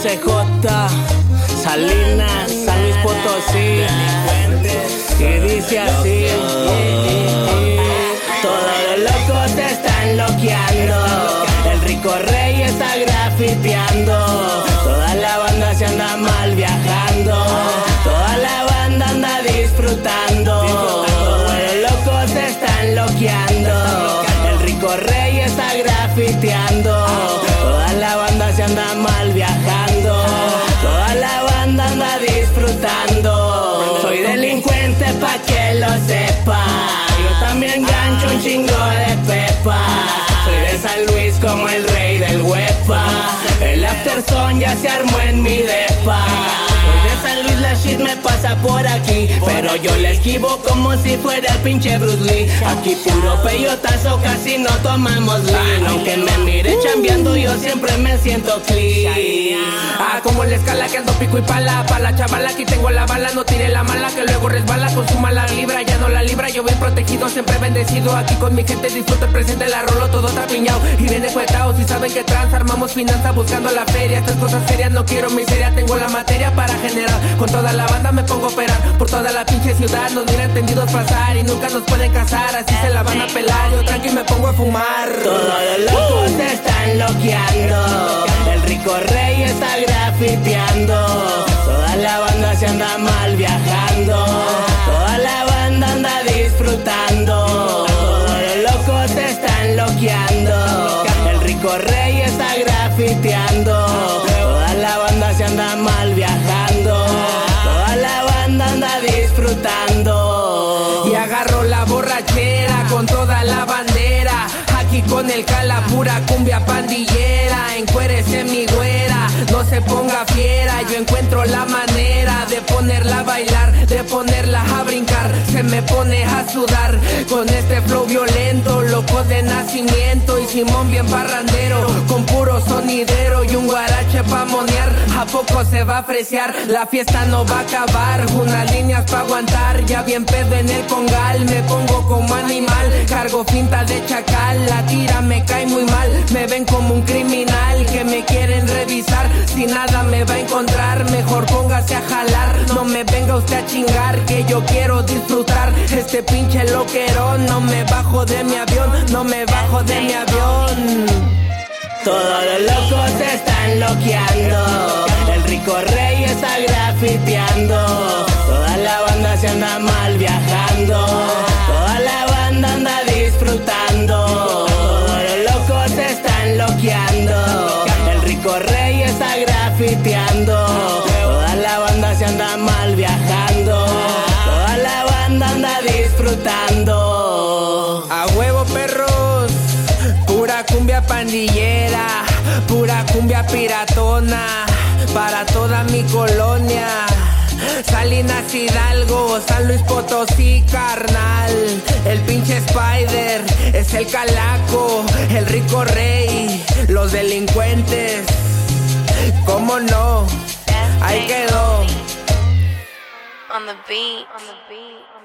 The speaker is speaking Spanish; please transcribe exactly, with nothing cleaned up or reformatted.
C J, Salinas, San Luis Potosí, y dice así: todos los locos se están loqueando, el rico rey está grafiteando, toda la banda se anda mal viajando, toda la banda anda disfrutando, todos los locos se están loqueando, el rico rey está grafiteando, toda la banda se anda mal viajando, toda la banda anda disfrutando. Soy delincuente pa' que lo sepa, yo también gancho un chingo de pepa. Soy de San Luis como el rey del huepa, el afterson ya se armó en mi depa. Soy de San Luis, la shit me pasa por aquí, pero yo la esquivo como si fuera el pinche Bruce Lee. Aquí puro peyotazo, casi no tomamos lean. Aunque me mire chambeando, yo siempre me siento clean. Ah, como la escala que ando pico y pala, pa' la chavala aquí tengo la bala, no tire la mala que luego resbala, con su mala libra, ya no la libra, yo bien protegido, siempre bendecido, aquí con mi gente disfruto el presente, la rolo todo tapiñao, y viene cuetao, si saben que trans, armamos finanza buscando la feria, estas cosas serias, no quiero miseria, tengo la materia para generar, con toda la banda me pongo a operar, por toda la pinche ciudad, nos miran entendidos pasar, y nunca nos pueden casar, así se la van a pelar, yo tranqui me pongo a fumar. Todos los locos se están loqueando, el rico rey está grafiteando, toda la banda se anda mal viajando, toda la banda anda disfrutando, todos los locos se están loqueando, el rico rey está grafiteando, toda la banda se anda mal viajando, toda la banda anda disfrutando. Y agarro la borrachera con toda la bandera, aquí con el cala pura cumbia pandillera, encuérese mi güera, no se ponga fiera, yo encuentro la manera de ponerla a bailar, de ponerla a brincar, se me pone a sudar, con este flow violento, loco de nacimiento, y Simón bien parrandero, con puro sonidero, y un guarache pa' monear, a poco se va a fresear, la fiesta no va a acabar, unas líneas pa' aguantar, ya bien pedo en el congal, me pongo como animal, cargo finta de chacal, la tira me cae muy mal, me ven como un criminal, que me quieren revisar, si nada me va a encontrar, mejor póngase a jalar, no me venga usted a chingar, que yo quiero disfrutar, este pinche loquerón, no me bajo de mi avión, no me bajo de mi avión. Todos los locos se están loqueando, el rico rey está grafiteando, toda la banda se anda mal viajando, toda la banda anda disfrutando, todos los locos se están loqueando, el rico rey está grafiteando, toda la banda se anda mal viajando, toda la banda anda disfrutando. A huevo perros, pura cumbia pandillera, pura cumbia piratona, para toda mi colonia, Salinas Hidalgo, San Luis Potosí, carnal, el pinche Spider, es el calaco, el rico rey, los delincuentes, cómo no, ahí quedó. On the beat, on the beat.